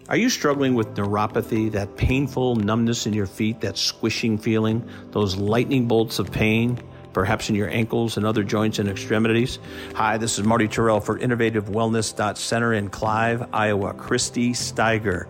Are you struggling with neuropathy, that painful numbness in your feet, that squishing feeling, those lightning bolts of pain, perhaps in your ankles and other joints and extremities? Hi, this is Marty Terrell for InnovativeWellness.Center in Clive, Iowa. Christy Steiger,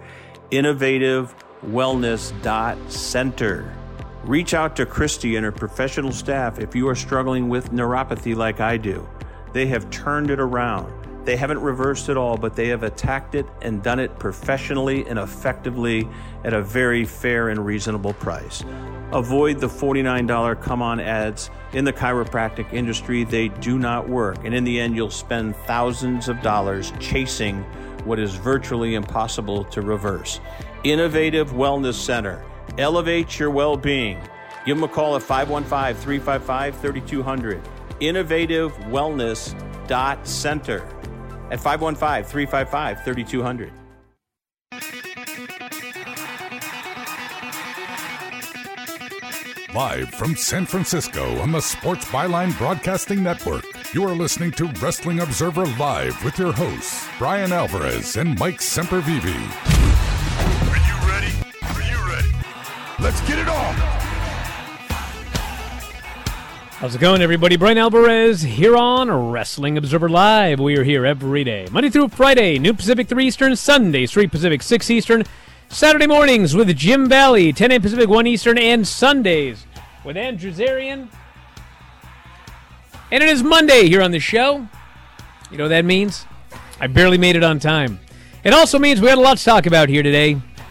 InnovativeWellness.Center. Reach out to Christy and her professional staff if you are struggling with neuropathy like I do. They have turned it around. They haven't reversed it all, but they have attacked it and done it professionally and effectively at a very fair and reasonable price. Avoid the $49 come-on ads in the chiropractic industry. They do not work. And in the end, you'll spend thousands of dollars chasing what is virtually impossible to reverse. Innovative Wellness Center. Elevate your well-being. Give them a call at 515-355-3200. InnovativeWellness.Center at 515-355-3200. Live from San Francisco on the Sports Byline Broadcasting Network, you are listening to Wrestling Observer Live with your hosts, Brian Alvarez and Mike Sempervive. Are you ready? Are you ready? Let's get it on! How's it going, everybody? Brian Alvarez here on Wrestling Observer Live. We are here every day, Monday through Friday, noon Pacific, 3 Eastern, Sunday, 3 Pacific, 6 Eastern, Saturday mornings with Jim Valley, 10 a.m. Pacific, 1 Eastern, and Sundays with Andrew Zarian. And it is Monday here on the show. You know what that means? I barely made it on time. It also means we had a lot to talk about here today.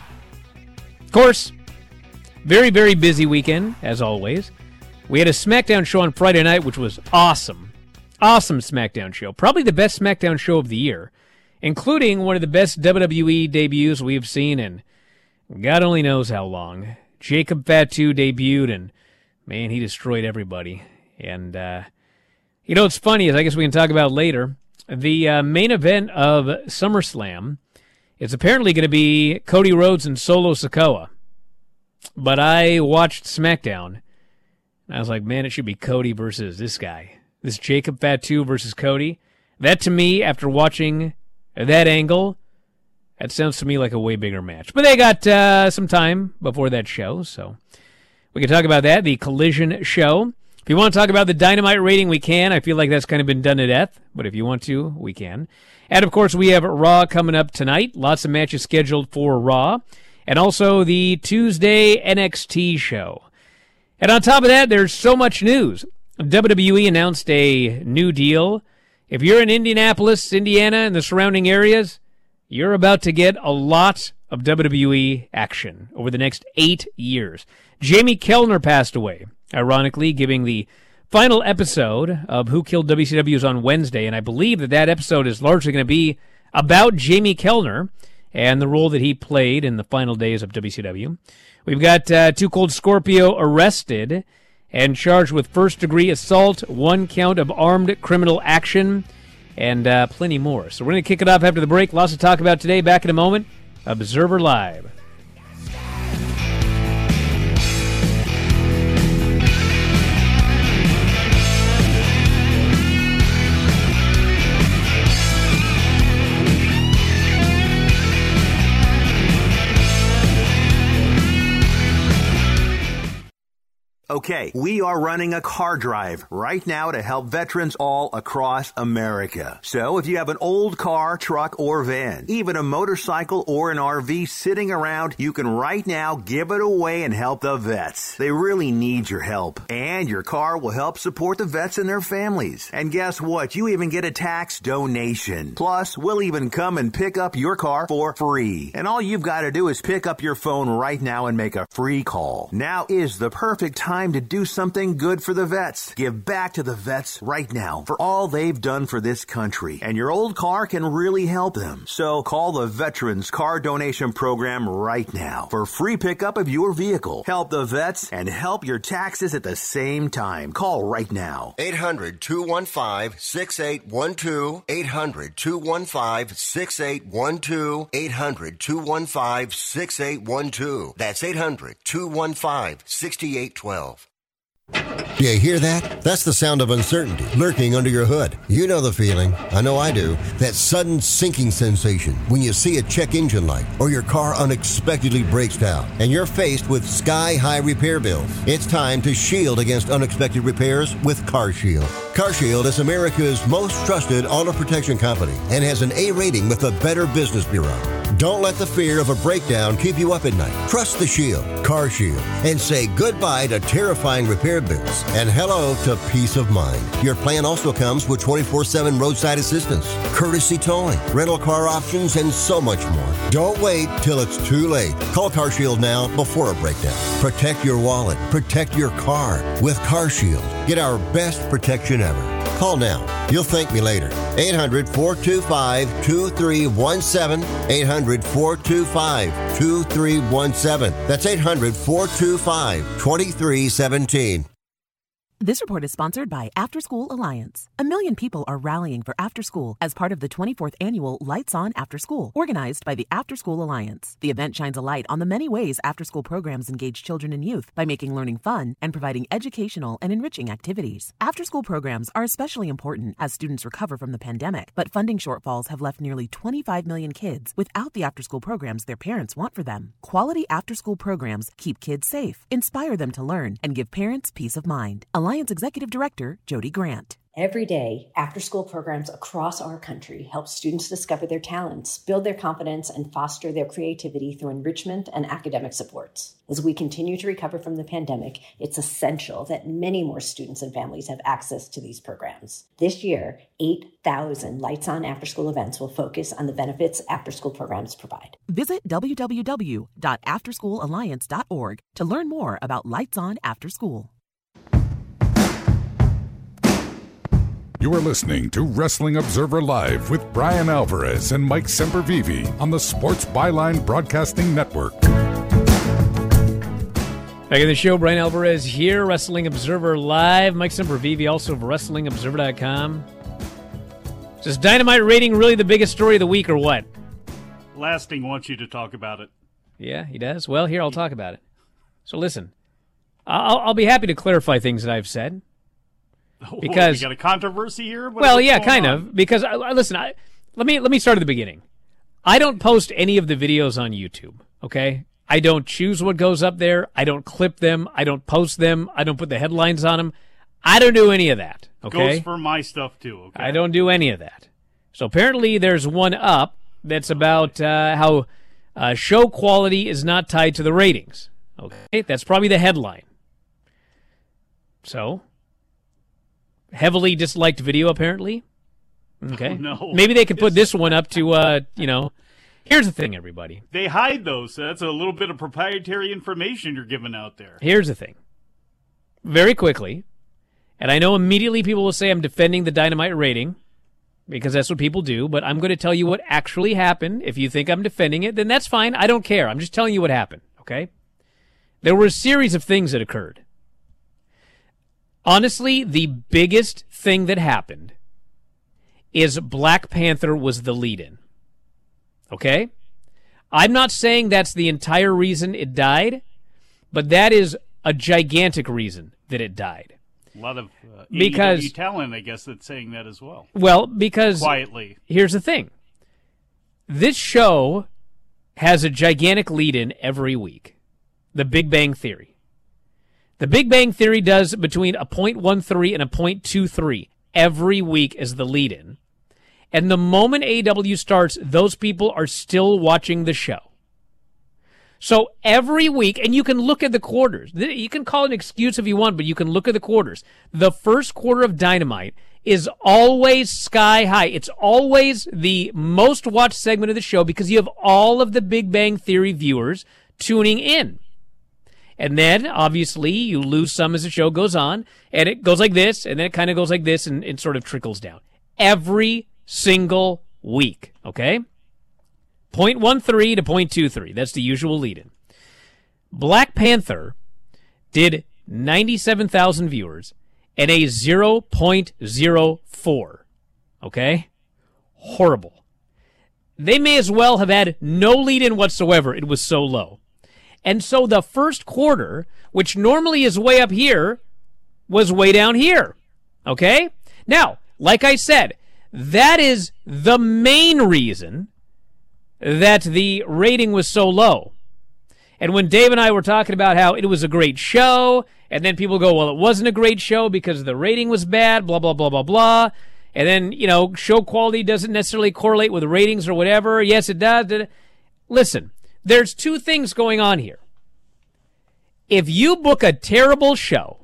Of course, very, very busy weekend, as always. We had a SmackDown show on Friday night, which was awesome. Awesome SmackDown show. Probably the best SmackDown show of the year, including one of the best WWE debuts we've seen in God only knows how long. Jacob Fatu debuted, and, man, he destroyed everybody. And, you know what's funny is, I guess we can talk about later, the main event of SummerSlam is apparently going to be Cody Rhodes and Solo Sikoa. But I watched SmackDown, and I was like, man, it should be Cody versus this guy. This Jacob Fatu versus Cody. That, to me, after watching that angle, that sounds to me like a way bigger match. But they got some time before that show, so we can talk about that, the Collision show. If you want to talk about the Dynamite rating, we can. I feel like that's kind of been done to death, but if you want to, we can. And, of course, we have Raw coming up tonight. Lots of matches scheduled for Raw. And also the Tuesday NXT show. And on top of that, there's so much news. WWE announced a new deal. If you're in Indianapolis, Indiana, and the surrounding areas, you're about to get a lot of WWE action over the next 8 years. Jamie Kellner passed away, ironically, giving the final episode of Who Killed WCW on Wednesday, and I believe that episode is largely going to be about Jamie Kellner and the role that he played in the final days of WCW. We've got Too Cold Scorpio arrested and charged with first-degree assault, 1 count of armed criminal action, and plenty more. So we're going to kick it off after the break. Lots to talk about today. Back in a moment. Observer Live. Okay, we are running a car drive right now to help veterans all across America. So if you have an old car, truck, or van, even a motorcycle or an RV sitting around, you can right now give it away and help the vets. They really need your help. And your car will help support the vets and their families. And guess what? You even get a tax donation. Plus, we'll even come and pick up your car for free. And all you've got to do is pick up your phone right now and make a free call. Now is the perfect time to do something good for the vets. Give back to the vets right now for all they've done for this country. And your old car can really help them. So call the Veterans Car Donation Program right now for free pickup of your vehicle. Help the vets and help your taxes at the same time. Call right now. 800-215-6812. 800-215-6812. 800-215-6812. That's 800-215-6812. Do you hear that? That's the sound of uncertainty lurking under your hood. You know the feeling. I know I do. That sudden sinking sensation when you see a check engine light or your car unexpectedly breaks down and you're faced with sky-high repair bills. It's time to shield against unexpected repairs with CarShield. CarShield is America's most trusted auto protection company and has an A rating with the Better Business Bureau. Don't let the fear of a breakdown keep you up at night. Trust the Shield, CarShield, and say goodbye to terrifying repair bills and hello to peace of mind. Your plan also comes with 24/7 roadside assistance, courtesy towing, rental car options, and so much more. Don't wait till it's too late. Call CarShield now before a breakdown. Protect your wallet. Protect your car with CarShield. Get our best protection ever. Call now. You'll thank me later. 800-425-2317. 800-425-2317. That's 800-425-2317. This report is sponsored by After School Alliance. 1 million people are rallying for after school as part of the 24th annual Lights On After School, organized by the After School Alliance. The event shines a light on the many ways after-school programs engage children and youth by making learning fun and providing educational and enriching activities. After-school programs are especially important as students recover from the pandemic, but funding shortfalls have left nearly 25 million kids without the after-school programs their parents want for them. Quality after-school programs keep kids safe, inspire them to learn, and give parents peace of mind. Alliance Executive Director Jody Grant. Every day, after-school programs across our country help students discover their talents, build their confidence, and foster their creativity through enrichment and academic supports. As we continue to recover from the pandemic, it's essential that many more students and families have access to these programs. This year, 8,000 Lights On after-school events will focus on the benefits after-school programs provide. Visit www.afterschoolalliance.org to learn more about Lights On After School. You are listening to Wrestling Observer Live with Brian Alvarez and Mike Sempervive on the Sports Byline Broadcasting Network. Back in the show, Brian Alvarez here, Wrestling Observer Live. Mike Sempervive, also of WrestlingObserver.com. Is this Dynamite rating really the biggest story of the week or what? Lasting wants you to talk about it. Yeah, he does. Well, here, I'll talk about it. So listen, I'll be happy to clarify things that I've said. Because you got a controversy here? Well, yeah, kind of. Because listen, let me start at the beginning. I don't post any of the videos on YouTube. Okay, I don't choose what goes up there. I don't clip them. I don't post them. I don't put the headlines on them. I don't do any of that. Okay, goes for my stuff too. Okay, I don't do any of that. So apparently, there's one up that's about how show quality is not tied to the ratings. Okay, that's probably the headline. So. Heavily disliked video, apparently. Okay. Oh, no. Maybe they could put this one up to, Here's the thing, everybody. They hide those, so that's a little bit of proprietary information you're giving out there. Here's the thing. Very quickly, and I know immediately people will say I'm defending the Dynamite rating, because that's what people do, but I'm going to tell you what actually happened. If you think I'm defending it, then that's fine. I don't care. I'm just telling you what happened, okay? There were a series of things that occurred. Honestly, the biggest thing that happened is Black Panther was the lead-in. Okay? I'm not saying that's the entire reason it died, but that is a gigantic reason that it died. A lot of AEW talent, I guess, that's saying that as well. Well, because... Quietly. Here's the thing. This show has a gigantic lead-in every week. The Big Bang Theory. The Big Bang Theory does between a 0.13 and a 0.23 every week as the lead-in. And the moment AEW starts, those people are still watching the show. So every week, and you can look at the quarters. You can call it an excuse if you want, but you can look at the quarters. The first quarter of Dynamite is always sky high. It's always the most watched segment of the show because you have all of the Big Bang Theory viewers tuning in. And then, obviously, you lose some as the show goes on, and it goes like this, and then it kind of goes like this, and it sort of trickles down. Every single week, okay? 0.13 to 0.23. That's the usual lead-in. Black Panther did 97,000 viewers and a 0.04, okay? Horrible. They may as well have had no lead-in whatsoever. It was so low. And so the first quarter, which normally is way up here, was way down here. Okay? Now, like I said, that is the main reason that the rating was so low. And when Dave and I were talking about how it was a great show, and then people go, well, it wasn't a great show because the rating was bad, blah, blah, blah, blah, blah. And then, show quality doesn't necessarily correlate with ratings or whatever. Yes, it does. Listen, there's two things going on here. If you book a terrible show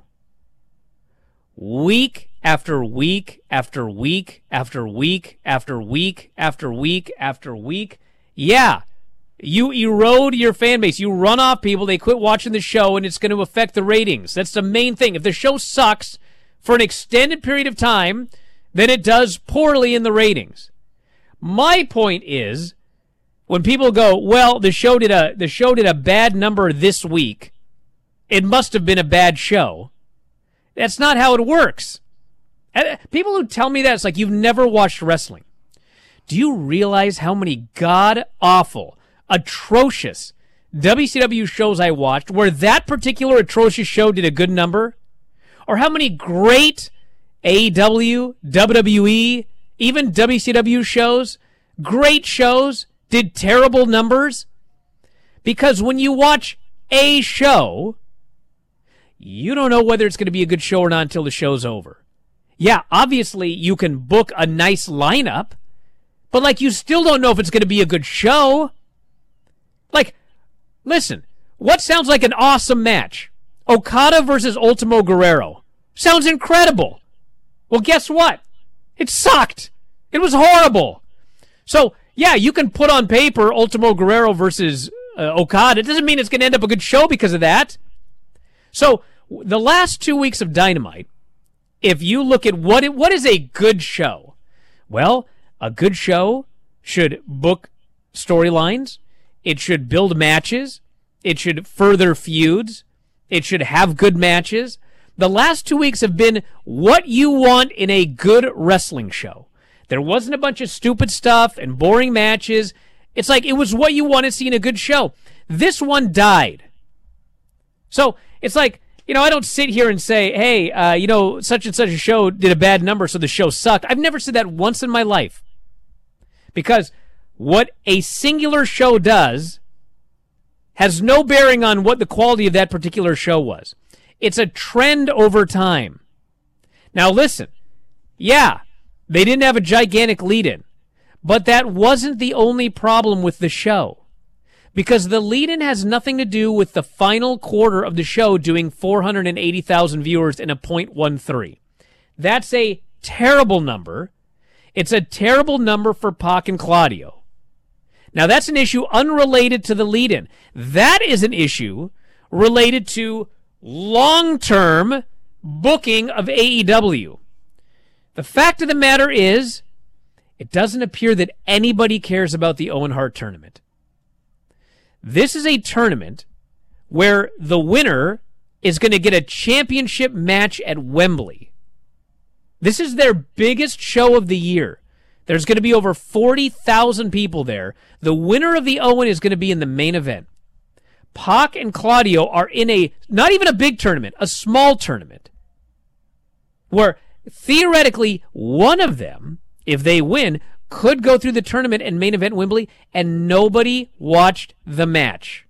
week after week after week after week after week after week after week, yeah, you erode your fan base. You run off people. They quit watching the show, and it's going to affect the ratings. That's the main thing. If the show sucks for an extended period of time, then it does poorly in the ratings. My point is, when people go, well, the show did a bad number this week, it must have been a bad show. That's not how it works. People who tell me that, it's like you've never watched wrestling. Do you realize how many god-awful, atrocious WCW shows I watched where that particular atrocious show did a good number? Or how many great AEW, WWE, even WCW shows, great shows, did terrible numbers? Because when you watch a show, you don't know whether it's going to be a good show or not until the show's over. Yeah, obviously you can book a nice lineup, but you still don't know if it's going to be a good show. Listen, what sounds like an awesome match? Okada versus Ultimo Guerrero. Sounds incredible. Well, guess what? It sucked. It was horrible. So, yeah, you can put on paper Ultimo Guerrero versus Okada. It doesn't mean it's going to end up a good show because of that. So, the last 2 weeks of Dynamite, if you look at what is a good show, well, a good show should book storylines. It should build matches. It should further feuds. It should have good matches. The last 2 weeks have been what you want in a good wrestling show. There wasn't a bunch of stupid stuff and boring matches. It's like it was what you want to see in a good show. This one died. So it's like, I don't sit here and say, hey, such and such a show did a bad number, so the show sucked. I've never said that once in my life. Because what a singular show does has no bearing on what the quality of that particular show was. It's a trend over time. Now listen, yeah, they didn't have a gigantic lead-in, but that wasn't the only problem with the show. Because the lead-in has nothing to do with the final quarter of the show doing 480,000 viewers in a .13. That's a terrible number. It's a terrible number for Pac and Claudio. Now, that's an issue unrelated to the lead-in. That is an issue related to long-term booking of AEW. The fact of the matter is, it doesn't appear that anybody cares about the Owen Hart tournament. This is a tournament where the winner is going to get a championship match at Wembley. This is their biggest show of the year. There's going to be over 40,000 people there. The winner of the Owen is going to be in the main event. Pac and Claudio are in not even a big tournament, a small tournament, where theoretically one of them, if they win, could go through the tournament and main event Wembley, and nobody watched the match.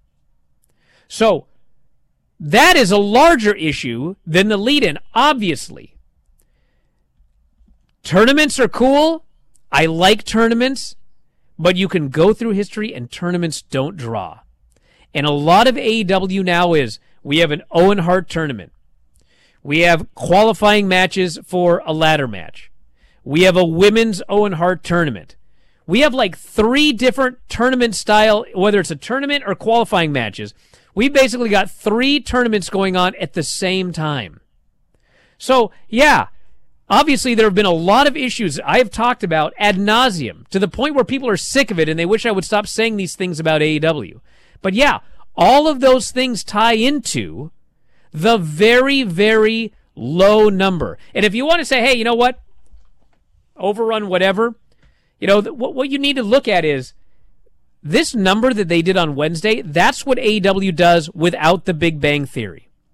So that is a larger issue than the lead-in, obviously. Tournaments are cool. I like tournaments, but you can go through history and tournaments don't draw. And a lot of AEW now is, we have an Owen Hart tournament. We have qualifying matches for a ladder match. We have a women's Owen Hart tournament. We have 3 different tournament style, whether it's a tournament or qualifying matches. We've basically got 3 tournaments going on at the same time. So, yeah, obviously there have been a lot of issues I've talked about ad nauseum, to the point where people are sick of it and they wish I would stop saying these things about AEW. But yeah, all of those things tie into the very, very low number. And if you want to say, hey, you know what? Overrun whatever. What you need to look at is this number that they did on Wednesday. That's what AEW does without the Big Bang Theory.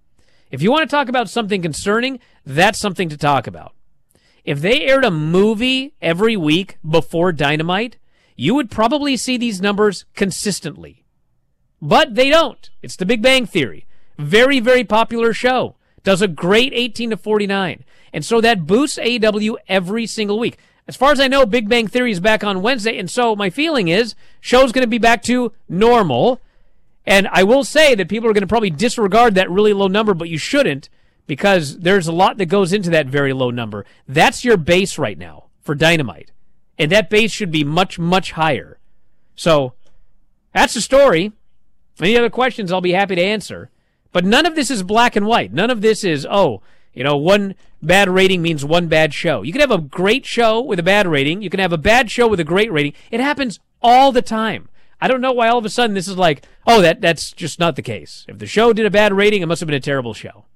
If you want to talk about something concerning, that's something to talk about. If they aired a movie every week before Dynamite, you would probably see these numbers consistently. But they don't. It's The Big Bang Theory. Very, very popular show. Does a great 18 to 49. And so that boosts AEW every single week. As far as I know, Big Bang Theory is back on Wednesday, and so my feeling is show's going to be back to normal. And I will say that people are going to probably disregard that really low number, but you shouldn't, because there's a lot that goes into that very low number. That's your base right now for Dynamite. And that base should be much, much higher. So that's the story. Any other questions, I'll be happy to answer. But none of this is black and white. None of this is, one bad rating means one bad show. You can have a great show with a bad rating. You can have a bad show with a great rating. It happens all the time. I don't know why all of a sudden this is like, that's just not the case. If the show did a bad rating, it must have been a terrible show.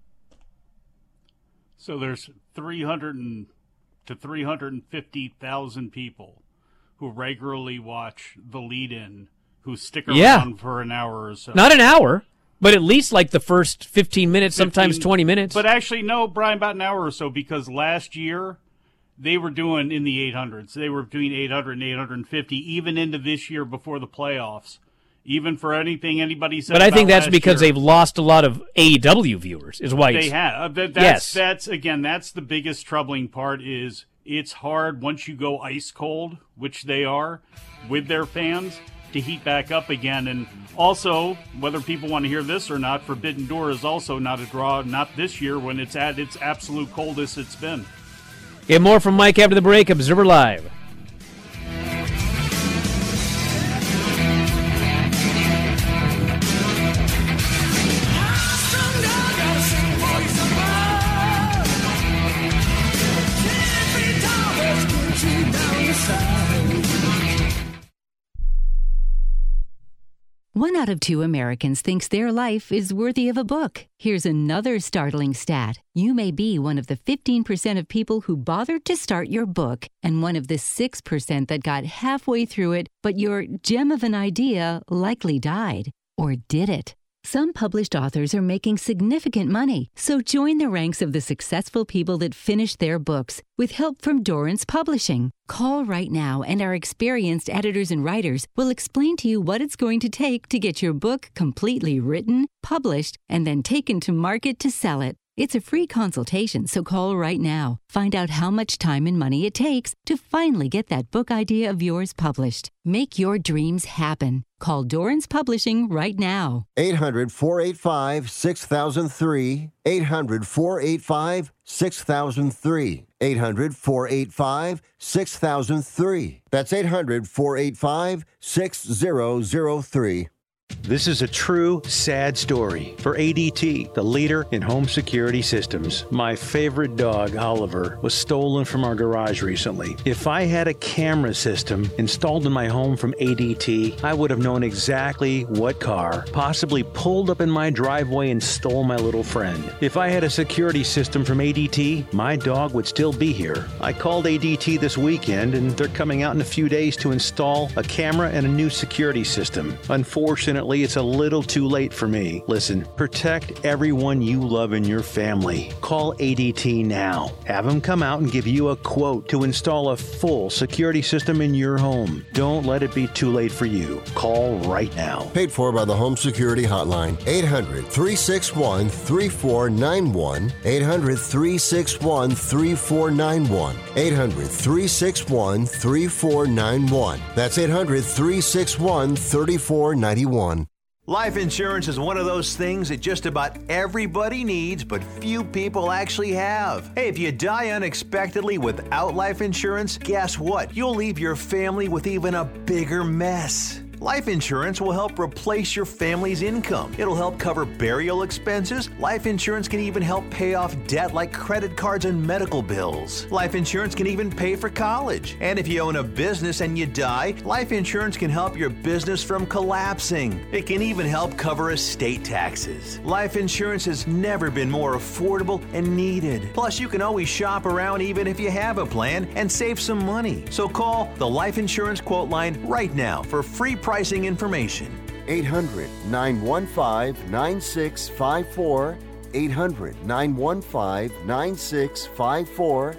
So there's 300 to 350,000 people who regularly watch the lead-in, who stick around for an hour or so. Not an hour, but at least like the first 15 minutes, sometimes 20 minutes. But actually, no, Brian, about an hour or so, because last year they were doing in the 800s. They were between 800 and 850, even into this year before the playoffs. Even for anything anybody said. But I think that's because year, they've lost a lot of AEW viewers, is why they have. That's the biggest troubling part. Is it's hard once you go ice cold, which they are, with their fans, to heat back up again. And also, whether people want to hear this or not, Forbidden Door is also not a draw, not this year when it's at its absolute coldest it's been. Get more from Mike after the break. Observer Live. One out of 2 Americans thinks their life is worthy of a book. Here's another startling stat. You may be one of the 15% of people who bothered to start your book and one of the 6% that got halfway through it, but your gem of an idea likely died. Or did it? Some published authors are making significant money, so join the ranks of the successful people that finish their books with help from Dorrance Publishing. Call right now and our experienced editors and writers will explain to you what it's going to take to get your book completely written, published, and then taken to market to sell it. It's a free consultation, so call right now. Find out how much time and money it takes to finally get that book idea of yours published. Make your dreams happen. Call Dorrance Publishing right now. 800-485-6003. 800-485-6003. 800-485-6003. That's 800-485-6003. This is a true, sad story for ADT, the leader in home security systems. My favorite dog, Oliver, was stolen from our garage recently. If I had a camera system installed in my home from ADT, I would have known exactly what car possibly pulled up in my driveway and stole my little friend. If I had a security system from ADT, my dog would still be here. I called ADT this weekend, and they're coming out in a few days to install a camera and a new security system. Unfortunately, it's a little too late for me. Listen, protect everyone you love in your family. Call ADT now. Have them come out and give you a quote to install a full security system in your home. Don't let it be too late for you. Call right now. Paid for by the Home Security Hotline. 800-361-3491. 800-361-3491. 800-361-3491. That's 800-361-3491. Life insurance is one of those things that just about everybody needs, but few people actually have. Hey, if you die unexpectedly without life insurance, guess what? You'll leave your family with even a bigger mess. Life insurance will help replace your family's income. It'll help cover burial expenses. Life insurance can even help pay off debt like credit cards and medical bills. Life insurance can even pay for college. And if you own a business and you die, life insurance can help your business from collapsing. It can even help cover estate taxes. Life insurance has never been more affordable and needed. Plus, you can always shop around even if you have a plan and save some money. So call the Life Insurance Quote Line right now for free pricing information. 800-915-9654. 800-915-9654.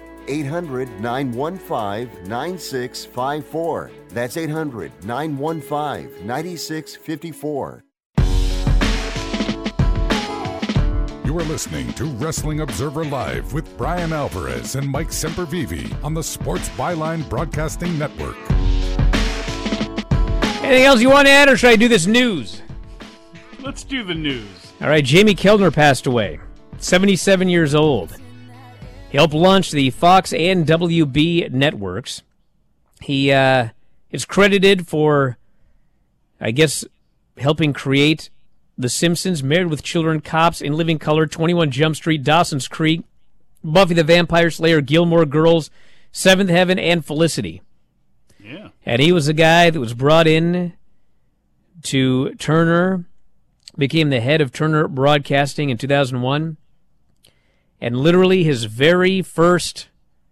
800-915-9654. That's 800-915-9654. You are listening to Wrestling Observer Live with Brian Alvarez and Mike Sempervive on the Sports Byline Broadcasting Network. Anything else you want to add, or should I do this news? Let's do the news. All right, Jamie Kellner passed away, 77 years old. He helped launch the Fox and WB networks. He is credited for, I guess, helping create The Simpsons, Married with Children, Cops, In Living Color, 21 Jump Street, Dawson's Creek, Buffy the Vampire Slayer, Gilmore Girls, Seventh Heaven, and Felicity. Yeah. And he was the guy that was brought in to Turner, became the head of Turner Broadcasting in 2001. And literally his very first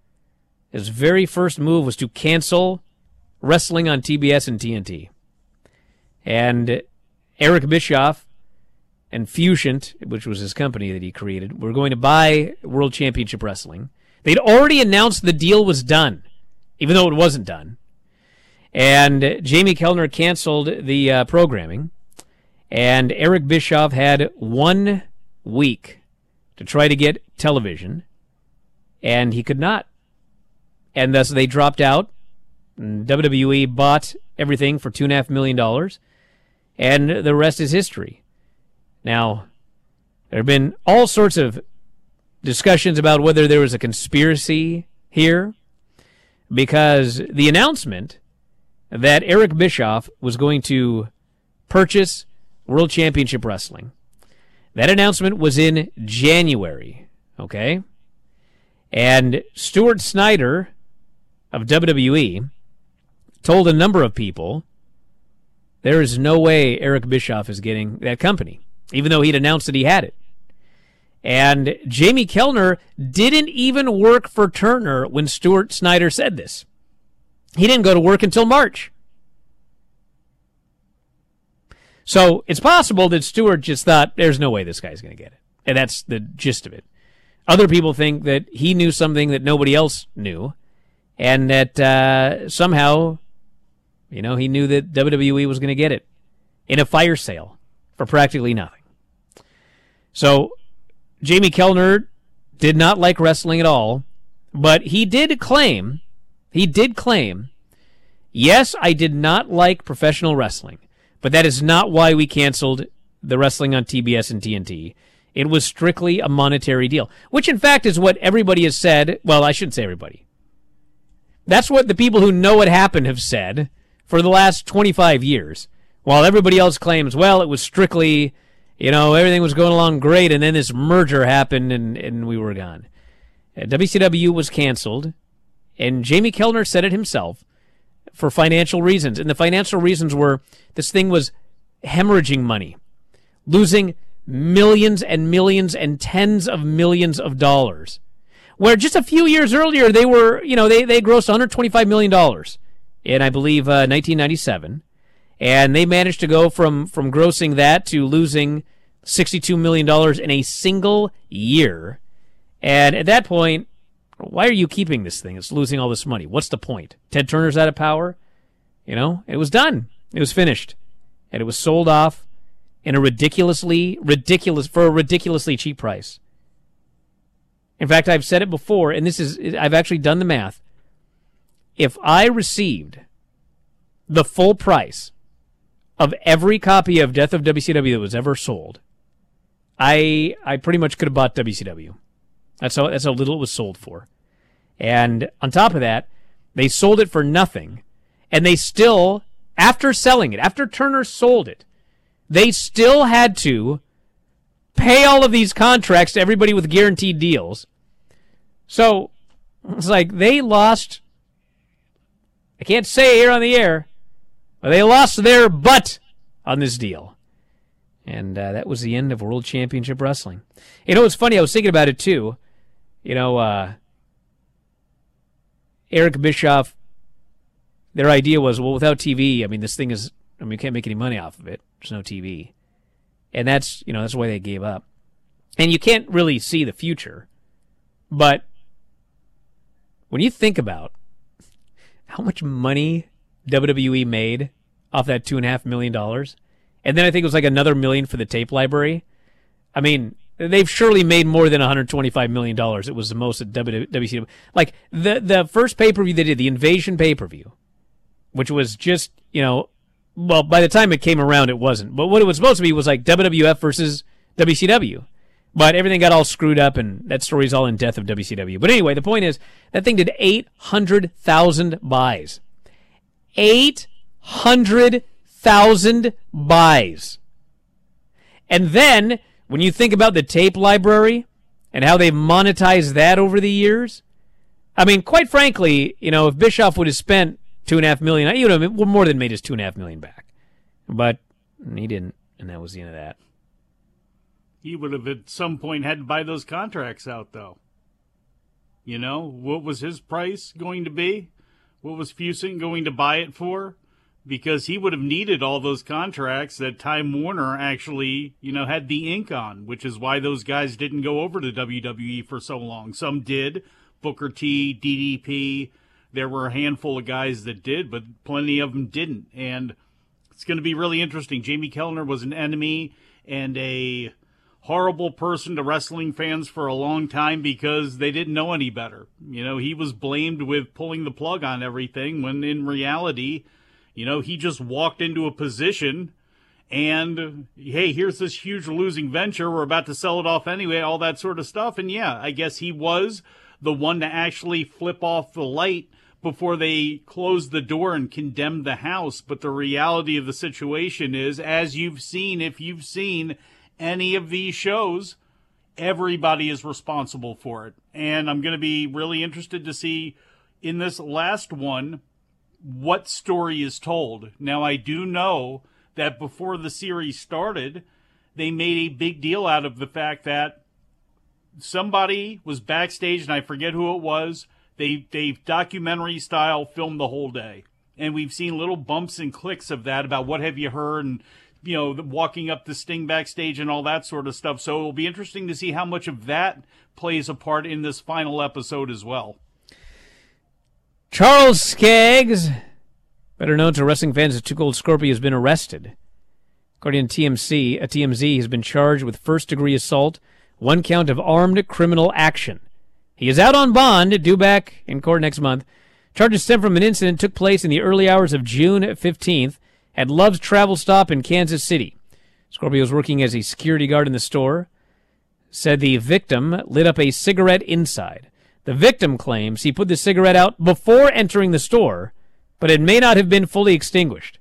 move was to cancel wrestling on TBS and TNT. And Eric Bischoff and Fusion, which was his company that he created, were going to buy World Championship Wrestling. They'd already announced the deal was done, even though it wasn't done. And Jamie Kellner canceled the programming, and Eric Bischoff had 1 week to try to get television, and he could not. And thus they dropped out. And WWE bought everything for $2.5 million, and the rest is history. Now, there have been all sorts of discussions about whether there was a conspiracy here, because the announcement that Eric Bischoff was going to purchase World Championship Wrestling, that announcement was in January, okay? And Stuart Snyder of WWE told a number of people there is no way Eric Bischoff is getting that company, even though he'd announced that he had it. And Jamie Kellner didn't even work for Turner when Stuart Snyder said this. He didn't go to work until March. So it's possible that Stewart just thought, there's no way this guy's going to get it. And that's the gist of it. Other people think that he knew something that nobody else knew, and that somehow, he knew that WWE was going to get it in a fire sale for practically nothing. So Jamie Kellner did not like wrestling at all, but he did claim, yes, I did not like professional wrestling, but that is not why we canceled the wrestling on TBS and TNT. It was strictly a monetary deal, which in fact is what everybody has said. Well, I shouldn't say everybody. That's what the people who know what happened have said for the last 25 years, while everybody else claims, well, it was strictly, everything was going along great, and then this merger happened, and we were gone. WCW was canceled, and Jamie Kellner said it himself, for financial reasons. And the financial reasons were this thing was hemorrhaging money, losing millions and millions and tens of millions of dollars. Where just a few years earlier, they were, they grossed $125 million in, I believe, 1997. And they managed to go from grossing that to losing $62 million in a single year. And at that point, why are you keeping this thing? It's losing all this money. What's the point? Ted Turner's out of power. It was done. It was finished. And it was sold off in a ridiculously cheap price. In fact, I've said it before, and I've actually done the math. If I received the full price of every copy of Death of WCW that was ever sold, I pretty much could have bought WCW. That's how little it was sold for. And on top of that, they sold it for nothing. And they still, after selling it, after Turner sold it, they still had to pay all of these contracts to everybody with guaranteed deals. So it's like they lost, I can't say here on the air, but they lost their butt on this deal. And that was the end of World Championship Wrestling. It's funny, I was thinking about it too. Eric Bischoff, their idea was, well, without TV, this thing is, we can't make any money off of it. There's no TV. And that's why they gave up. And you can't really see the future. But when you think about how much money WWE made off that $2.5 million, and then I think it was like another $1 million for the tape library. I mean, they've surely made more than $125 million. It was the most at WCW. Like, the first pay-per-view they did, the Invasion pay-per-view, which was just, well, by the time it came around, it wasn't. But what it was supposed to be was like WWF versus WCW. But everything got all screwed up, and that story's all in Death of WCW. But anyway, the point is, that thing did 800,000 buys. 800,000 buys. And then, when you think about the tape library and how they've monetized that over the years, I mean, quite frankly, if Bischoff would have spent $2.5 million, he would have more than made his $2.5 million back. But he didn't, and that was the end of that. He would have at some point had to buy those contracts out, though. What was his price going to be? What was Fusing going to buy it for? Because he would have needed all those contracts that Time Warner actually, had the ink on, which is why those guys didn't go over to WWE for so long. Some did. Booker T, DDP. There were a handful of guys that did, but plenty of them didn't. And it's going to be really interesting. Jamie Kellner was an enemy and a horrible person to wrestling fans for a long time because they didn't know any better. He was blamed with pulling the plug on everything when in reality, he just walked into a position and, hey, here's this huge losing venture. We're about to sell it off anyway, all that sort of stuff. And yeah, I guess he was the one to actually flip off the light before they closed the door and condemned the house. But the reality of the situation is, as you've seen, if you've seen any of these shows, everybody is responsible for it. And I'm going to be really interested to see in this last one what story is told. Now, I do know that before the series started, they made a big deal out of the fact that somebody was backstage, and I forget who it was. They documentary style filmed the whole day. And we've seen little bumps and clicks of that about what have you heard and walking up the Sting backstage and all that sort of stuff. So it'll be interesting to see how much of that plays a part in this final episode as well. Charles Skaggs, better known to wrestling fans as Too Cold Scorpio, has been arrested. According to TMZ, he's been charged with first-degree assault, 1 count of armed criminal action. He is out on bond, due back in court next month. Charges stem from an incident that took place in the early hours of June 15th at Love's Travel Stop in Kansas City. Scorpio was working as a security guard in the store. Said the victim lit up a cigarette inside. The victim claims he put the cigarette out before entering the store, but it may not have been fully extinguished.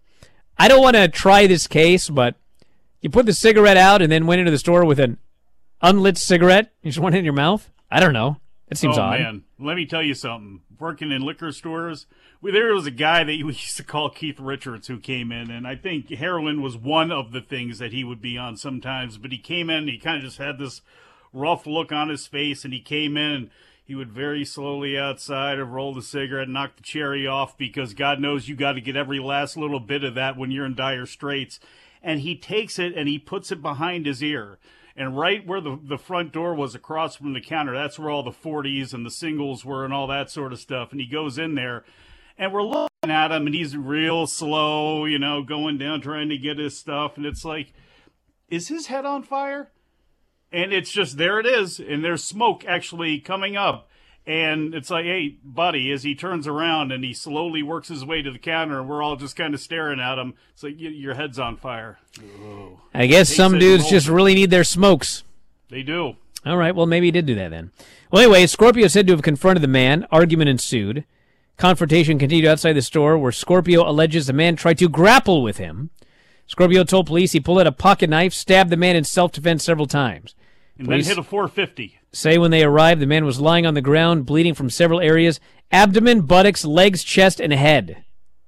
I don't want to try this case, but you put the cigarette out and then went into the store with an unlit cigarette? You just want it in your mouth? I don't know. That seems odd. Oh, man. Let me tell you something. Working in liquor stores, there was a guy that we used to call Keith Richards who came in, and I think heroin was one of the things that he would be on sometimes. But he came in, and he kind of just had this rough look on his face, and he came in, and he would very slowly outside have rolled a cigarette, knock the cherry off, because God knows you got to get every last little bit of that when you're in dire straits. And he takes it, and he puts it behind his ear. And right where the front door was across from the counter, that's where all the 40s and the singles were and all that sort of stuff. And he goes in there, and we're looking at him, and he's real slow, going down trying to get his stuff. And it's like, is his head on fire? And it's just, there it is. And there's smoke actually coming up. And it's like, hey, buddy, as he turns around and he slowly works his way to the counter, and we're all just kind of staring at him. It's like, your head's on fire. Whoa. I guess some dudes just really need their smokes. They do. All right, well, maybe he did do that then. Well, anyway, Scorpio is said to have confronted the man. Argument ensued. Confrontation continued outside the store, where Scorpio alleges the man tried to grapple with him. Scorpio told police he pulled out a pocket knife, stabbed the man in self-defense several times. And police then hit a 450. Say when they arrived, the man was lying on the ground, bleeding from several areas: abdomen, buttocks, legs, chest, and head.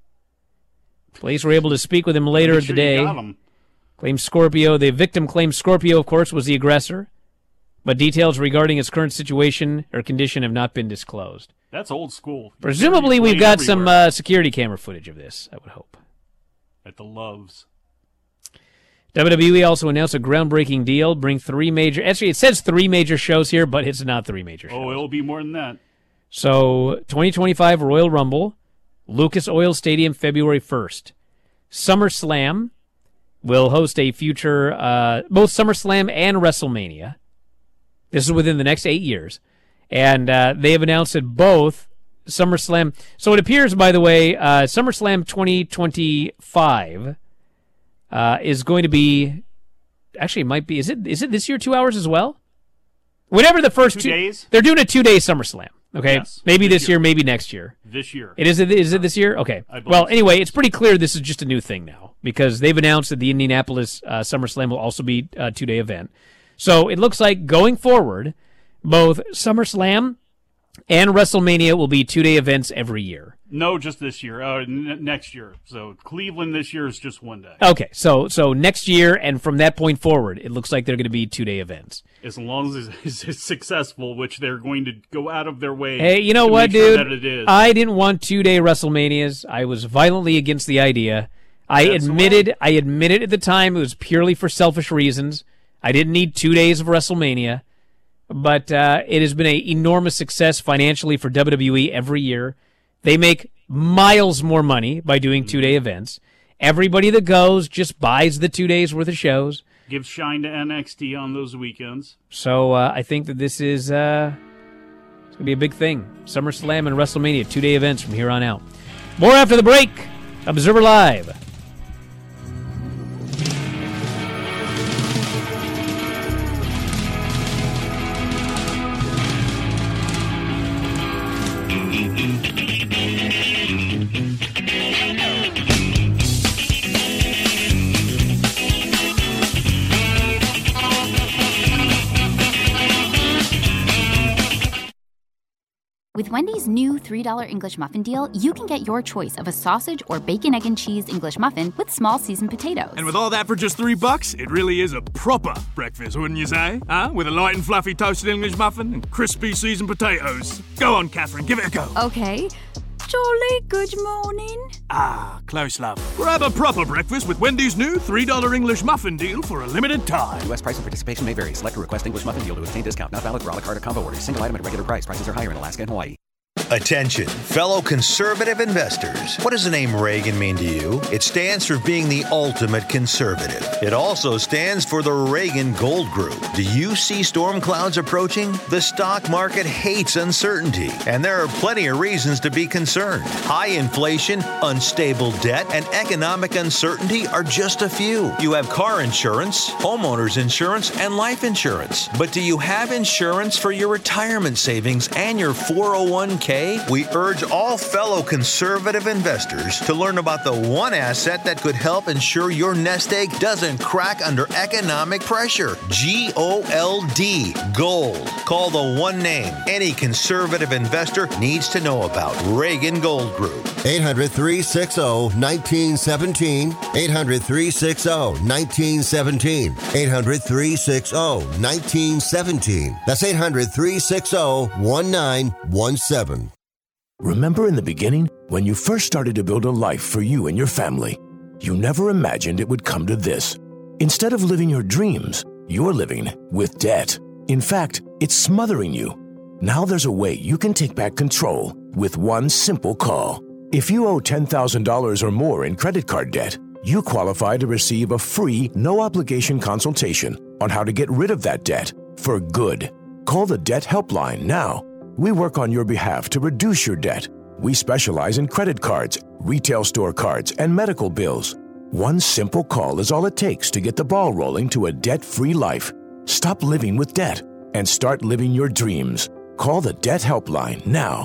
Police were able to speak with him later in the day. The victim claims Scorpio, of course, was the aggressor, but details regarding his current situation or condition have not been disclosed. That's old school. Presumably, we've got some security camera footage of this, I would hope. At the Loves. WWE also announced a groundbreaking deal, bring actually it says 3 major shows here, but it's not 3 major shows. Oh, it'll be more than that. So, 2025 Royal Rumble, Lucas Oil Stadium, February 1st. SummerSlam will host a future, both SummerSlam and WrestleMania. This is within the next 8 years. And they have announced that both SummerSlam, so it appears, by the way, SummerSlam 2025 is going to be, actually it might be, is it this year 2 hours as well? Whatever the first 2 days? They're doing a 2-day SummerSlam. Okay, yes, maybe this year, maybe next year. This year. Is it this year? Okay. Well, anyway, it's pretty clear this is just a new thing now because they've announced that the Indianapolis SummerSlam will also be a 2-day event. So it looks like going forward, both SummerSlam and WrestleMania will be 2-day events every year. No, just this year. Next year. So Cleveland this year is just 1 day. Okay, so next year and from that point forward, it looks like they're going to be 2-day events. As long as it's successful, which they're going to go out of their way. Hey, you know to what, make sure dude? that it is. I didn't want 2-day WrestleManias. I was violently against the idea. I admitted at the time it was purely for selfish reasons. I didn't need 2 days of WrestleMania. But it has been an enormous success financially for WWE every year. They make miles more money by doing 2-day events. Everybody that goes just buys the 2 days worth of shows. Gives shine to NXT on those weekends. So I think that this is it's going to be a big thing. SummerSlam and WrestleMania, 2-day events from here on out. More after the break. Observer Live. With Wendy's new $3 English muffin deal, you can get your choice of a sausage or bacon, egg, and cheese English muffin with small seasoned potatoes. And with all that for just $3, it really is a proper breakfast, wouldn't you say? Huh? With a light and fluffy toasted English muffin and crispy seasoned potatoes. Go on, Catherine, give it a go. Okay. Jolly good morning. Ah, close, love. Grab a proper breakfast with Wendy's new $3 English muffin deal for a limited time. U.S. price and participation may vary. Select a request English muffin deal to obtain discount. Not valid for a la carte or combo orders. Single item at regular price. Prices are higher in Alaska and Hawaii. Attention, fellow conservative investors. What does the name Reagan mean to you? It stands for being the ultimate conservative. It also stands for the Reagan Gold Group. Do you see storm clouds approaching? The stock market hates uncertainty, and there are plenty of reasons to be concerned. High inflation, unstable debt, and economic uncertainty are just a few. You have car insurance, homeowners insurance, and life insurance. But do you have insurance for your retirement savings and your 401k? We urge all fellow conservative investors to learn about the one asset that could help ensure your nest egg doesn't crack under economic pressure. G-O-L-D, gold. Call the one name any conservative investor needs to know about. Reagan Gold Group. 800-360-1917. 800-360-1917. 800-360-1917. That's 800-360-1917. Remember in the beginning, when you first started to build a life for you and your family, you never imagined it would come to this. Instead of living your dreams, you're living with debt. In fact, it's smothering you. Now there's a way you can take back control with one simple call. If you owe $10,000 or more in credit card debt, you qualify to receive a free, no-obligation consultation on how to get rid of that debt for good. Call the Debt Helpline now. We work on your behalf to reduce your debt. We specialize in credit cards, retail store cards, and medical bills. One simple call is all it takes to get the ball rolling to a debt-free life. Stop living with debt and start living your dreams. Call the Debt Helpline now.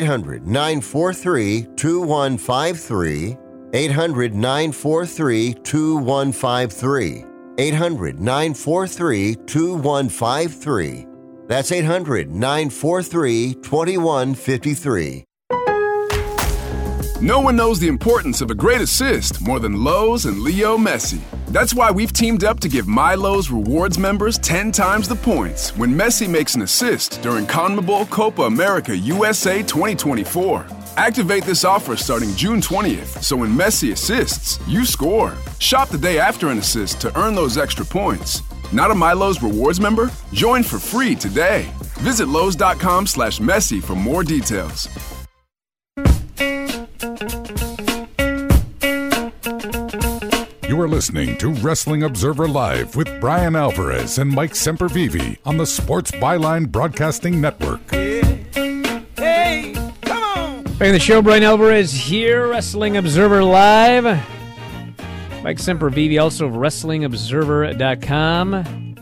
800-943-2153. 800-943-2153. 800-943-2153. That's 800-943-2153. No one knows the importance of a great assist more than Lowe's and Leo Messi. That's why we've teamed up to give My Lowe's Rewards members 10 times the points when Messi makes an assist during CONMEBOL Copa America USA 2024. Activate this offer starting June 20th, so when Messi assists, you score. Shop the day after an assist to earn those extra points. Not a MyLowe's Rewards member? Join for free today. Visit Lowe's.com/Messi for more details. You are listening to Wrestling Observer Live with Brian Alvarez and Mike Sempervive on the Sports Byline Broadcasting Network. Hey, come on! Back in the show, Brian Alvarez here, Wrestling Observer Live. Mike Sempervive, also of WrestlingObserver.com.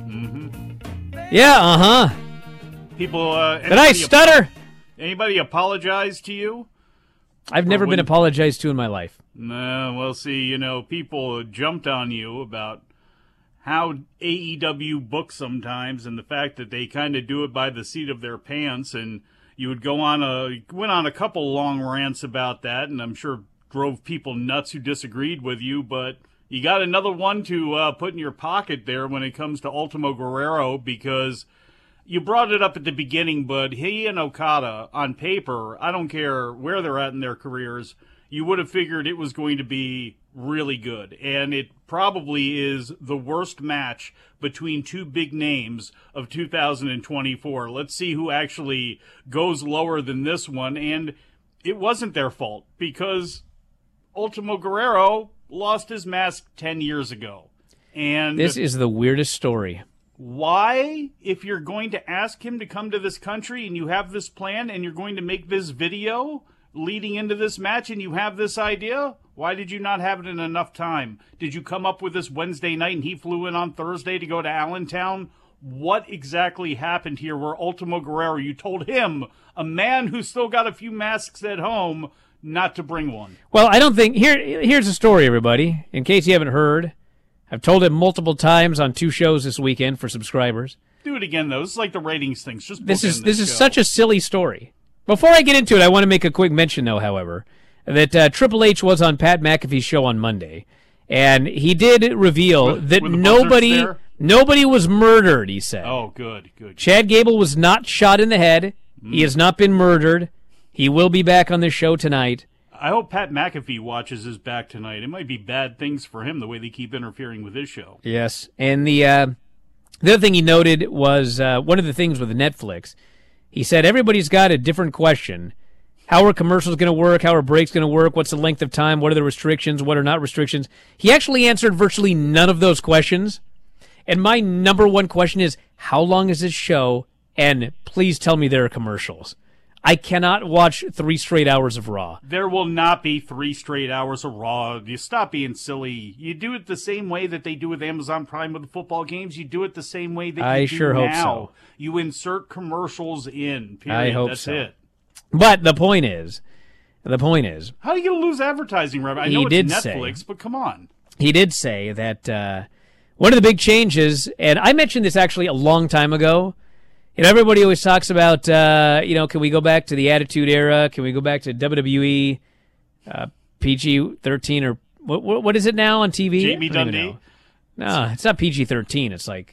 Yeah, People, Did I stutter? Anybody apologize to you? I've never been apologized to in my life. No, well, see, people jumped on you about how AEW books sometimes and the fact that they kind of do it by the seat of their pants, and you would went on a couple long rants about that, and I'm sure drove people nuts who disagreed with you, but you got another one to put in your pocket there when it comes to Ultimo Guerrero, because you brought it up at the beginning, but he and Okada, on paper, I don't care where they're at in their careers, you would have figured it was going to be really good. And it probably is the worst match between two big names of 2024. Let's see who actually goes lower than this one. And it wasn't their fault, because Ultimo Guerrero lost his mask 10 years ago. And this is the weirdest story. Why, if you're going to ask him to come to this country and you have this plan and you're going to make this video leading into this match and you have this idea, why did you not have it in enough time? Did you come up with this Wednesday night and he flew in on Thursday to go to Allentown? What exactly happened here where Ultimo Guerrero, you told him, a man who's still got a few masks at home, not to bring one? Well, I don't think... Here's the story, everybody, in case you haven't heard. I've told it multiple times on 2 shows this weekend for subscribers. Do it again, though. This is like the ratings things. Just this is such a silly story. Before I get into it, I want to make a quick mention, though, however, that Triple H was on Pat McAfee's show on Monday, and he did reveal that nobody was murdered, he said. Oh, good. Chad Gable was not shot in the head. He has not been murdered. He will be back on the show tonight. I hope Pat McAfee watches his back tonight. It might be bad things for him, the way they keep interfering with his show. Yes, and the other thing he noted was one of the things with Netflix. He said everybody's got a different question. How are commercials going to work? How are breaks going to work? What's the length of time? What are the restrictions? What are not restrictions? He actually answered virtually none of those questions. And my number one question is, how long is this show? And please tell me there are commercials. I cannot watch 3 straight hours of Raw. There will not be 3 straight hours of Raw. You stop being silly. You do it the same way that they do with Amazon Prime with the football games. You do it the same way that you do now. Hope so. You insert commercials in, period. I hope That's so. it. But the point is, how are you going to lose advertising revenue? I know it's Netflix, but come on. He did say that one of the big changes, and I mentioned this actually a long time ago. Everybody always talks about, can we go back to the Attitude Era? Can we go back to WWE, PG-13, or what is it now on TV? Jamie Dundee? No, it's not PG-13. It's like...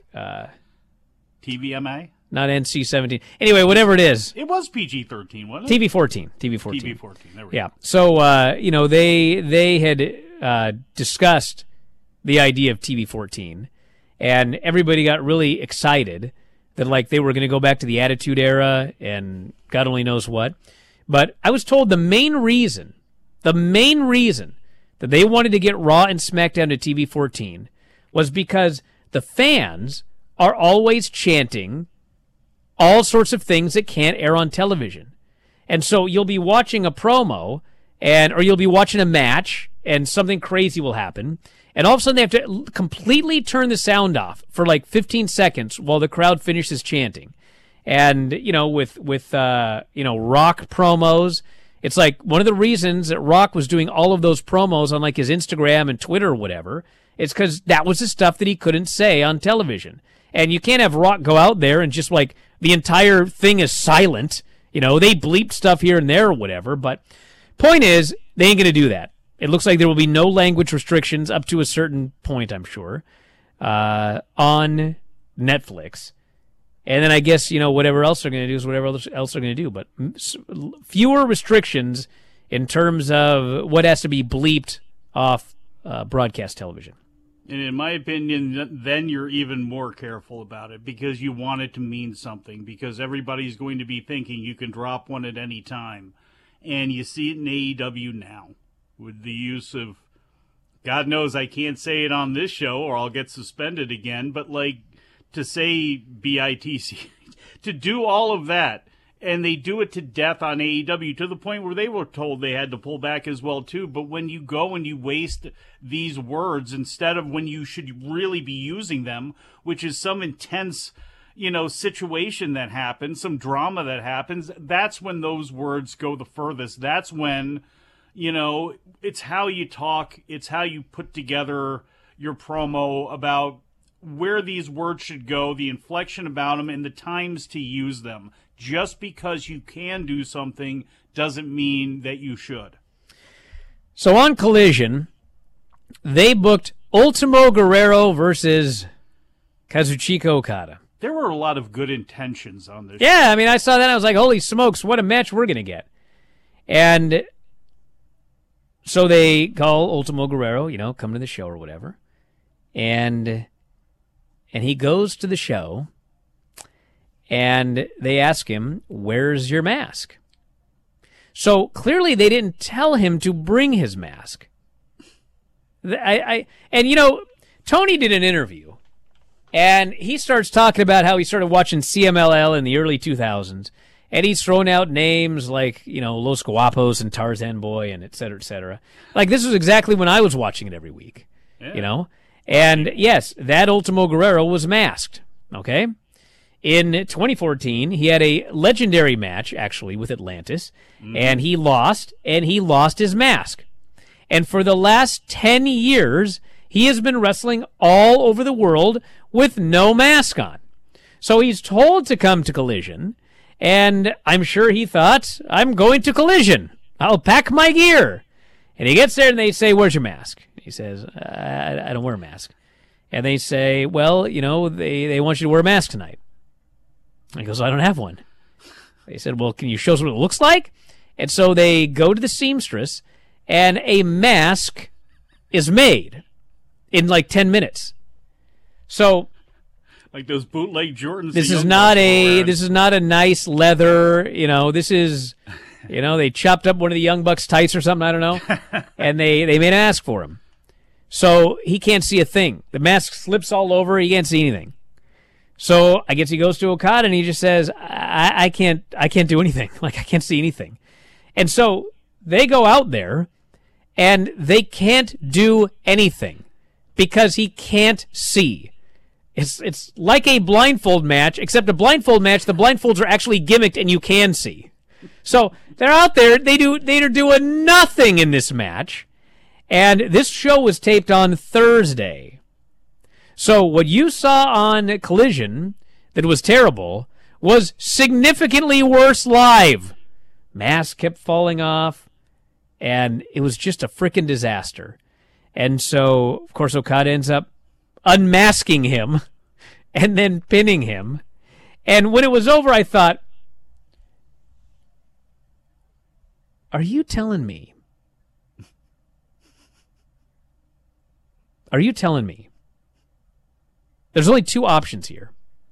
TVMA? Not NC-17. Anyway, whatever it is. It was PG-13, wasn't it? TV-14. TV-14, there we go. Yeah, so, they had discussed the idea of TV-14, and everybody got really excited that, like, they were going to go back to the Attitude Era and God only knows what. But I was told the main reason that they wanted to get Raw and SmackDown to TV-14 was because the fans are always chanting all sorts of things that can't air on television. And so you'll be watching a promo, or you'll be watching a match, and something crazy will happen. And all of a sudden, they have to completely turn the sound off for like 15 seconds while the crowd finishes chanting. And, with Rock promos, it's like one of the reasons that Rock was doing all of those promos on like his Instagram and Twitter or whatever, it's because that was the stuff that he couldn't say on television. And you can't have Rock go out there and just like the entire thing is silent. They bleep stuff here and there or whatever. But point is, they ain't going to do that. It looks like there will be no language restrictions up to a certain point, I'm sure, on Netflix. And then I guess, whatever else they're going to do is whatever else they're going to do. But fewer restrictions in terms of what has to be bleeped off broadcast television. And in my opinion, then you're even more careful about it because you want it to mean something, because everybody's going to be thinking you can drop one at any time. And you see it in AEW now with the use of, God knows I can't say it on this show or I'll get suspended again, but like to say BITC, to do all of that. And they do it to death on AEW to the point where they were told they had to pull back as well, too. But when you go and you waste these words instead of when you should really be using them, which is some intense, situation that happens, some drama that happens, that's when those words go the furthest. That's when, it's how you talk. It's how you put together your promo about where these words should go, the inflection about them, and the times to use them. Just because you can do something doesn't mean that you should. So on Collision, they booked Ultimo Guerrero versus Kazuchika Okada. There were a lot of good intentions on this. Yeah, I mean, I saw that and I was like, holy smokes, what a match we're going to get. And so they call Ultimo Guerrero, come to the show or whatever. And he goes to the show. And they ask him, where's your mask? So clearly they didn't tell him to bring his mask. Tony did an interview, and he starts talking about how he started watching CMLL in the early 2000s, and he's thrown out names like, Los Guapos and Tarzan Boy and et cetera, et cetera. Like, this was exactly when I was watching it every week, And yes, that Ultimo Guerrero was masked, okay? In 2014, he had a legendary match, actually, with Atlantis, and he lost his mask. And for the last 10 years, he has been wrestling all over the world with no mask on. So he's told to come to Collision, and I'm sure he thought, I'm going to Collision. I'll pack my gear. And he gets there, and they say, where's your mask? He says, I don't wear a mask. And they say, well, they want you to wear a mask tonight. He goes, I don't have one. They said, well, can you show us what it looks like? And so they go to the seamstress, and a mask is made in like 10 minutes. So, like those bootleg Jordans. This is not a nice leather. This is, they chopped up one of the Young Bucks tights or something. I don't know, and they made a mask for him, so he can't see a thing. The mask slips all over. He can't see anything. So I guess he goes to Okada and he just says, I can't do anything. Like, I can't see anything. And so they go out there and they can't do anything because he can't see. It's like a blindfold match, except a blindfold match, the blindfolds are actually gimmicked and you can see. So they're out there, they're doing nothing in this match. And this show was taped on Thursday. So what you saw on Collision that was terrible was significantly worse live. Mask kept falling off, and it was just a freaking disaster. And so, of course, Okada ends up unmasking him and then pinning him. And when it was over, I thought, are you telling me? There's only two options here.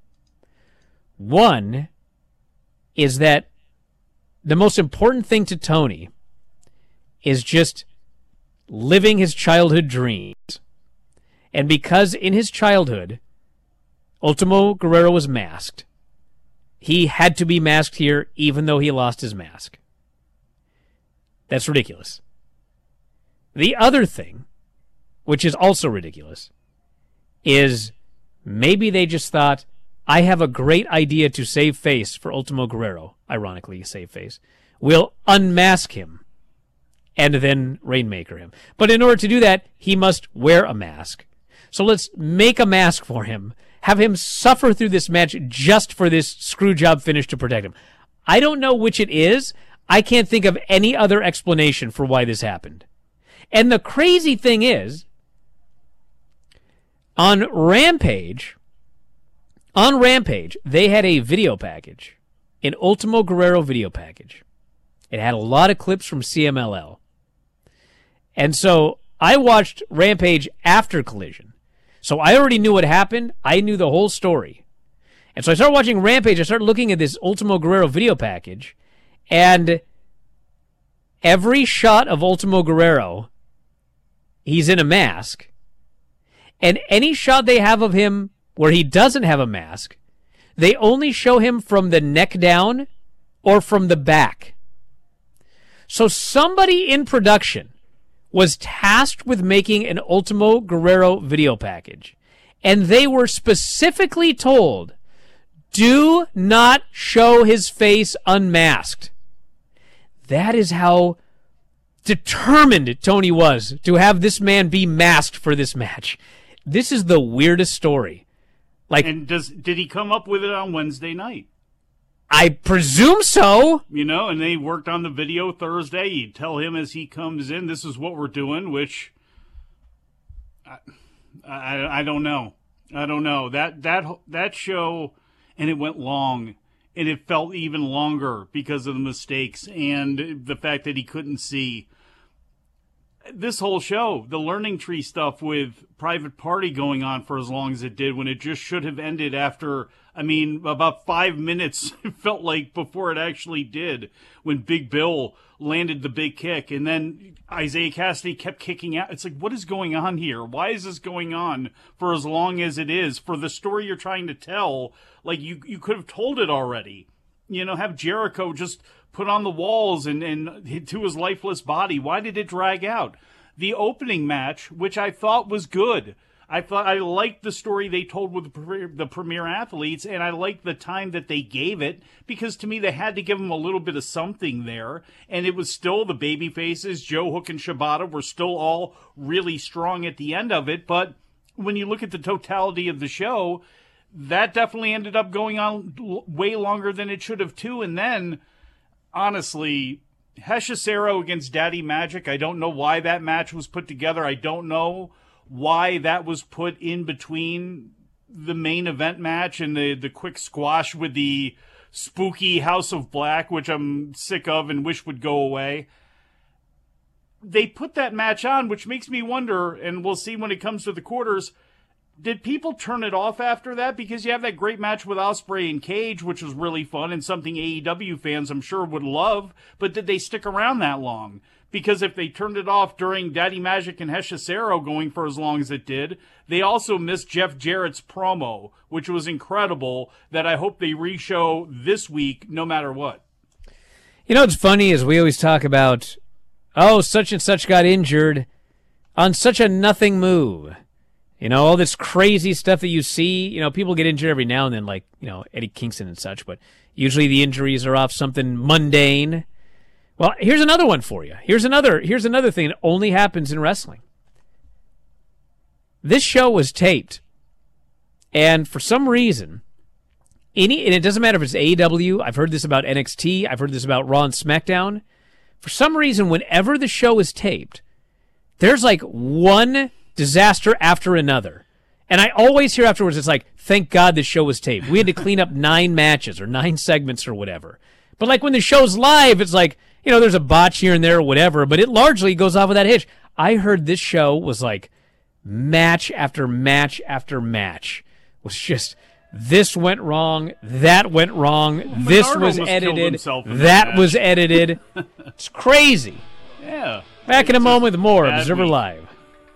One is that the most important thing to Tony is just living his childhood dreams. And because in his childhood, Ultimo Guerrero was masked, he had to be masked here even though he lost his mask. That's ridiculous. The other thing, which is also ridiculous, is maybe they just thought, I have a great idea to save face for Ultimo Guerrero. Ironically, save face. We'll unmask him and then Rainmaker him. But in order to do that, he must wear a mask. So let's make a mask for him, have him suffer through this match just for this screw job finish to protect him. I don't know which it is. I can't think of any other explanation for why this happened. And the crazy thing is, on Rampage, they had a video package, an Ultimo Guerrero video package. It had a lot of clips from CMLL. And so I watched Rampage after Collision. So I already knew what happened. I knew the whole story. And so I started watching Rampage. I started looking at this Ultimo Guerrero video package. And every shot of Ultimo Guerrero, he's in a mask. And any shot they have of him where he doesn't have a mask, they only show him from the neck down or from the back. So somebody in production was tasked with making an Ultimo Guerrero video package. And they were specifically told, do not show his face unmasked. That is how determined Tony was to have this man be masked for this match. This is the weirdest story. And did he come up with it on Wednesday night? I presume so. And they worked on the video Thursday. You tell him as he comes in, this is what we're doing, which I don't know. I don't know. That show, and it went long, and it felt even longer because of the mistakes and the fact that he couldn't see. This whole show, the Learning Tree stuff with Private Party going on for as long as it did, when it just should have ended after, about 5 minutes, it felt like, before it actually did, when Big Bill landed the big kick, and then Isaiah Cassidy kept kicking out. It's like, what is going on here? Why is this going on for as long as it is? For the story you're trying to tell, like, you could have told it already. Have Jericho just put on the walls and to his lifeless body. Why did it drag out? The opening match, which I thought was good. I liked the story they told with the Premier Athletes, and I liked the time that they gave it, because to me they had to give them a little bit of something there, and it was still the baby faces. Joe Hook and Shibata were still all really strong at the end of it, but when you look at the totality of the show, that definitely ended up going on way longer than it should have too. And then, honestly, Hechicero against Daddy Magic, I don't know why that match was put together. I don't know why that was put in between the main event match and the quick squash with the spooky House of Black, which I'm sick of and wish would go away. They put that match on, which makes me wonder, and we'll see when it comes to the quarters, did people turn it off after that? Because you have that great match with Ospreay and Cage, which was really fun and something AEW fans I'm sure would love, but did they stick around that long? Because if they turned it off during Daddy Magic and Hechicero going for as long as it did, they also missed Jeff Jarrett's promo, which was incredible, that I hope they re-show this week no matter what. What's funny is we always talk about, such and such got injured on such a nothing move. All this crazy stuff that you see, people get injured every now and then, like, Eddie Kingston and such, but usually the injuries are off something mundane. Well, here's another one for you. Here's another thing that only happens in wrestling. This show was taped, and for some reason, and it doesn't matter if it's AEW, I've heard this about NXT, I've heard this about Raw and SmackDown. For some reason, whenever the show is taped, there's like one disaster after another. And I always hear afterwards, it's like, thank God this show was taped. We had to clean up 9 matches or 9 segments or whatever. But like when the show's live, it's like, there's a botch here and there or whatever, but it largely goes off without a hitch. I heard this show was like match after match after match. It was just, this went wrong, that went wrong, this was edited, that was edited. It's crazy. Yeah. Back in a moment with more Observer Live.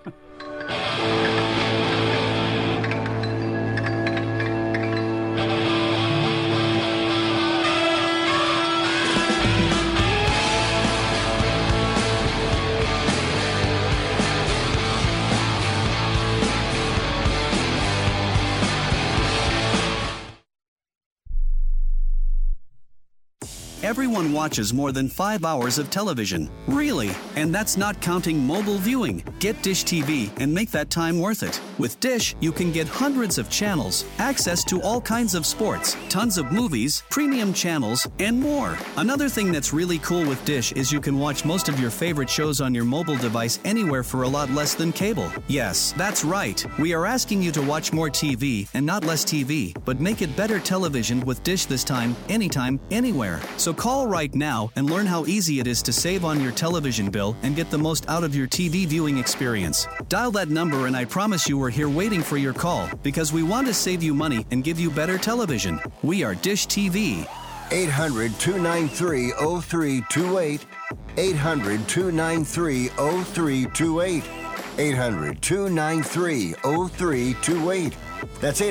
Everyone watches more than 5 hours of television. Really? And that's not counting mobile viewing. Get Dish TV and make that time worth it. With Dish, you can get hundreds of channels, access to all kinds of sports, tons of movies, premium channels, and more. Another thing that's really cool with Dish is you can watch most of your favorite shows on your mobile device anywhere for a lot less than cable. Yes, that's right. We are asking you to watch more TV and not less TV, but make it better television with Dish this time, anytime, anywhere. So Call right now and learn how easy it is to save on your television bill and get the most out of your TV viewing experience. Dial that number and I promise you we're here waiting for your call because we want to save you money and give you better television. We are Dish TV. 800-293-0328. 800-293-0328. 800-293-0328. That's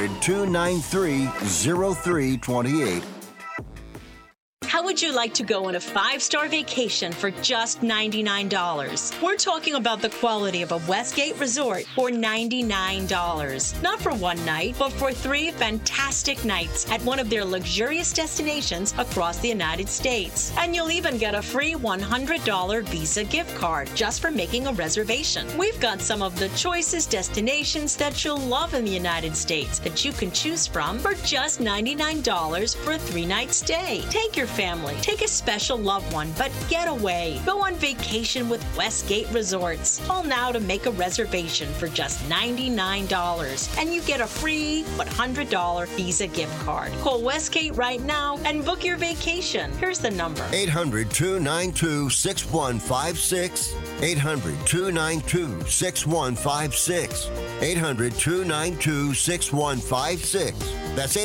800-293-0328. How would you like to go on a 5-star vacation for just $99? We're talking about the quality of a Westgate resort for $99. Not for one night, but for 3 fantastic nights at one of their luxurious destinations across the United States. And you'll even get a free $100 Visa gift card just for making a reservation. We've got some of the choicest destinations that you'll love in the United States that you can choose from for just $99 for a 3-night stay. Take your family, take a special loved one, but get away. Go on vacation with Westgate Resorts. Call now to make a reservation for just $99, and you get a free $100 Visa gift card. Call Westgate right now and book your vacation. Here's the number. 800-292-6156. 800-292-6156. 800-292-6156. That's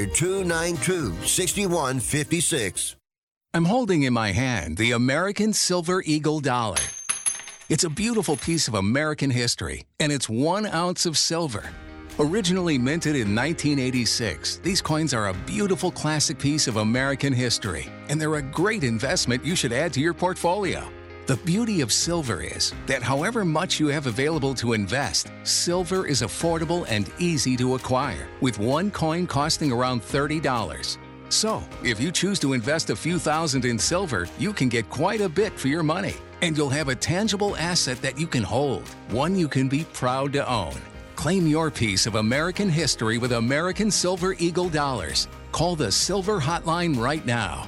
800-292-6156. I'm holding in my hand the American Silver Eagle dollar. It's a beautiful piece of American history, and it's 1 ounce of silver. Originally minted in 1986, these coins are a beautiful classic piece of American history, and they're a great investment you should add to your portfolio. The beauty of silver is that however much you have available to invest, silver is affordable and easy to acquire, with one coin costing around $30. So, if you choose to invest a few thousand in silver, you can get quite a bit for your money, and you'll have a tangible asset that you can hold, one you can be proud to own. Claim your piece of American history with American Silver Eagle dollars. Call the Silver Hotline right now.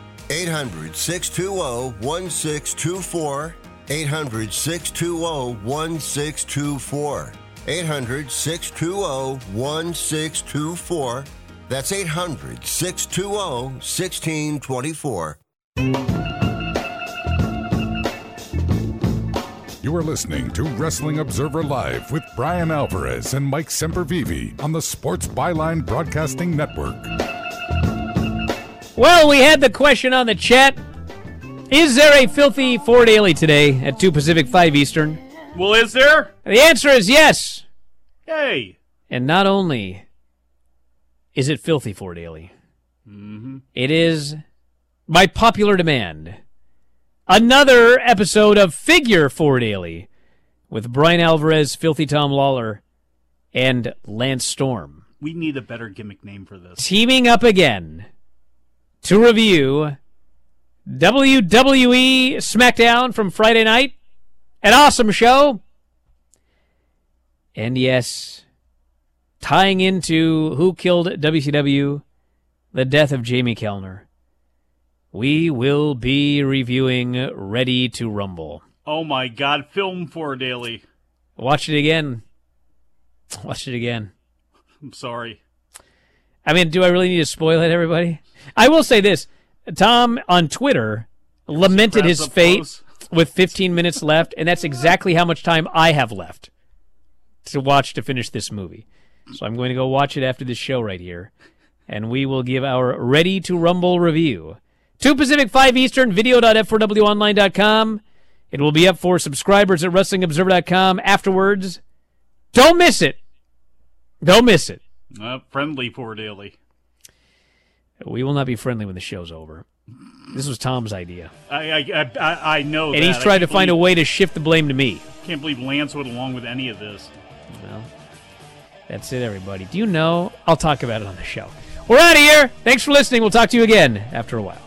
800-620-1624. 800-620-1624. 800-620-1624. That's 800-620-1624. You are listening to Wrestling Observer Live with Brian Alvarez and Mike Sempervive on the Sports Byline Broadcasting Network. Well, we had the question on the chat. Is there a filthy Four Daily today at 2 Pacific, 5 Eastern? Well, is there? The answer is yes. Hey. And not only is it filthy Four Daily, it is, by popular demand, another episode of Figure Four Daily with Brian Alvarez, Filthy Tom Lawler, and Lance Storm. We need a better gimmick name for this. Teaming up again to review WWE SmackDown from Friday night. An awesome show. And yes, tying into Who Killed WCW, the death of Jamie Kellner, we will be reviewing Ready to Rumble. Oh my God, film Four Daily. Watch it again. Watch it again. I'm sorry. I mean, do I really need to spoil it, everybody? I will say this. Tom, on Twitter, lamented his fate with 15 minutes left, and that's exactly how much time I have left to watch to finish this movie. So I'm going to go watch it after this show right here, and we will give our Ready to Rumble review. 2 Pacific, 5 Eastern, video.f4wonline.com. It will be up for subscribers at WrestlingObserver.com afterwards. Don't miss it. Don't miss it. Friendly Four Daily. We will not be friendly when the show's over. This was Tom's idea. I know that. And he's tried to find a way to shift the blame to me. Can't believe Lance went along with any of this. Well, that's it, everybody. Do you know? I'll talk about it on the show. We're out of here. Thanks for listening. We'll talk to you again after a while.